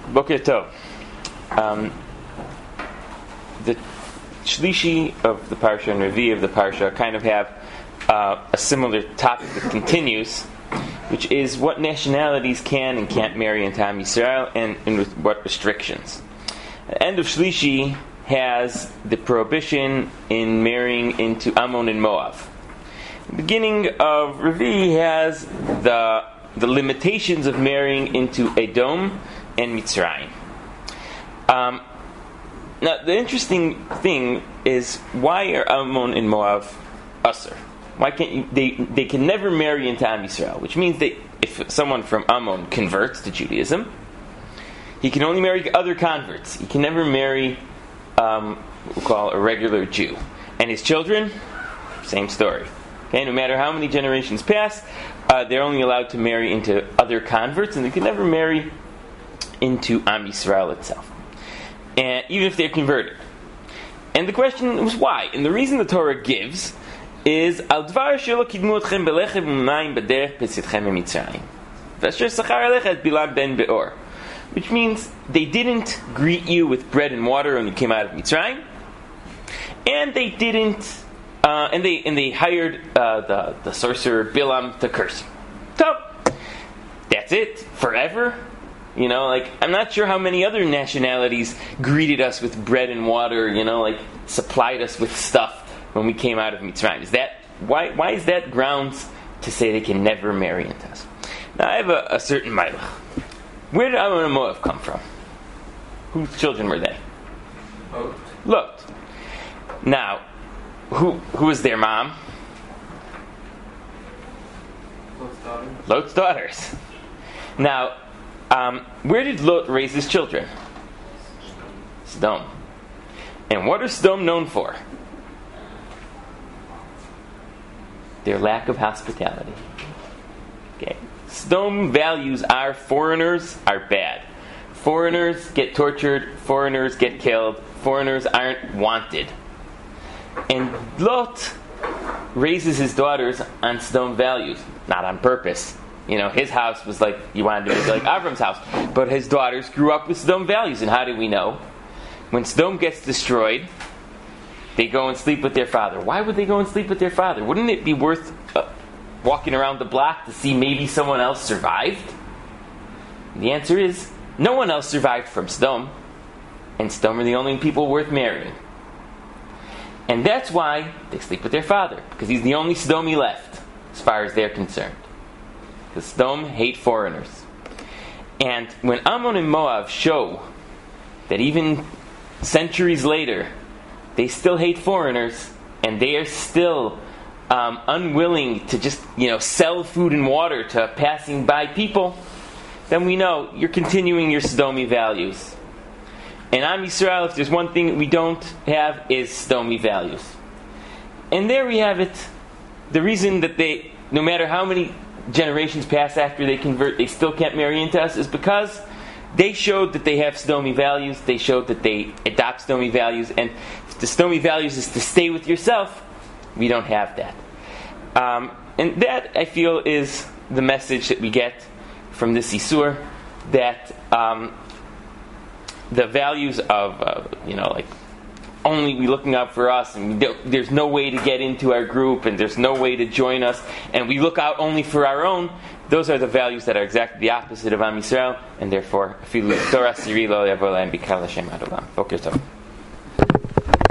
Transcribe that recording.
Boker Tov. The Shlishi of the Parsha and Revi of the Parsha kind of have a similar topic that continues, which is what nationalities can and can't marry into Am Yisrael, and with what restrictions. The end of Shlishi has the prohibition in marrying into Ammon and Moab. The beginning of Revi has the limitations of marrying into Edom and Mitzrayim. Now, the interesting thing is, why are Ammon and Moab usher? Why can't you? They can never marry into Am Yisrael, which means that if someone from Ammon converts to Judaism, he can only marry other converts. He can never marry we'll call a regular Jew. And his children, same story. Okay, no matter how many generations pass, they're only allowed to marry into other converts, and they can never marry into Am Yisrael itself, and even if they're converted. And the question was why. And the reason the Torah gives is Al Dvar Shelo Kidmu Etchem Belechem U'Mayim B'Derech Pesitchem Mitzrayim V'Asher Sachar Alecha Et Bilam Ben Beor, which means they didn't greet you with bread and water when you came out of Mitzrayim, and they didn't. And they hired the sorcerer Bilam to curse you. So that's it forever. You know, like, I'm not sure how many other nationalities greeted us with bread and water. You know, like, supplied us with stuff when we came out of Mitzrayim. Is that why is that grounds to say they can never marry into us? Now I have a certain mailach. Where did Ammon and Moab come from? Whose children were they? Lot. Now, who was their mom? Lot's daughters. Now, where did Lot raise his children? Sodom. And what are Sodom known for? Their lack of hospitality. Okay. Sodom values are foreigners are bad. Foreigners get tortured. Foreigners get killed. Foreigners aren't wanted. And Lot raises his daughters on Sodom values, not on purpose. You know, his house was like, you wanted to be like Avram's house. But his daughters grew up with Sodom values. And how do we know? When Sodom gets destroyed, they go and sleep with their father. Why would they go and sleep with their father? Wouldn't it be worth walking around the block to see maybe someone else survived? The answer is, no one else survived from Sodom. And Sodom are the only people worth marrying. And that's why they sleep with their father. Because he's the only Sodomi left, as far as they're concerned. Because Sodom hate foreigners. And when Ammon and Moab show that even centuries later, they still hate foreigners, and they are still unwilling to just, sell food and water to passing by people, then we know you're continuing your Sodomi values. And Am Yisrael, if there's one thing that we don't have, is Sodomi values. And there we have it. The reason that they, no matter how many generations pass after they convert, they still can't marry into us, is because they showed that they have Sodomi values. They showed that they adopt Sodomi values. And if the Sodomi values is to stay with yourself, we don't have that. And that, I feel, is the message that we get from this Isur, that the values of, only we looking out for us, and there's no way to get into our group, and there's no way to join us, and we look out only for our own, those are the values that are exactly the opposite of Am Yisrael, and therefore, Afilu Torah Siri Lo Yavo Lahem Bikal Hashem Ad Olam. Boker Tov.